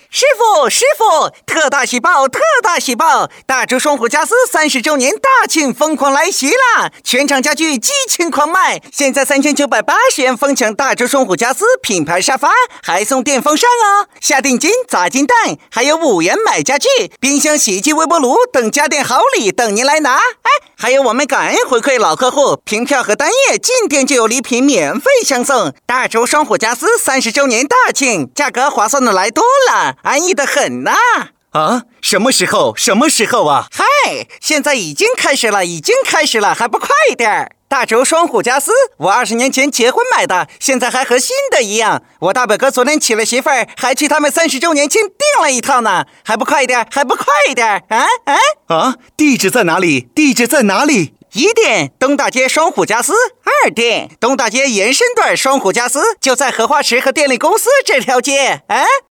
师傅，特大喜报，特大喜报！大竹双虎家私30周年大庆疯狂来袭啦！全场家具激情狂卖，现在3980元疯抢大竹双虎家私品牌沙发，还送电风扇哦！下定金砸金蛋，还有5元买家具、冰箱、洗衣机、微波炉等家电好礼等您来拿！还有我们感恩回馈老客户，凭票和单页进店就有礼品免费相送。大竹双虎家私30周年大庆，价格划算的来多了，安逸的很呐！ 啊，什么时候啊？ 嗨，现在已经开始了，还不快点！大竹双虎家私，我20年前结婚买的，现在还和新的一样。我大表哥昨天娶了媳妇儿，还去他们30周年庆订了一套呢，还不快点！ 地址在哪里 ？1店东大街双虎家私，2店东大街延伸段双虎家私，就在荷花池和电力公司这条街。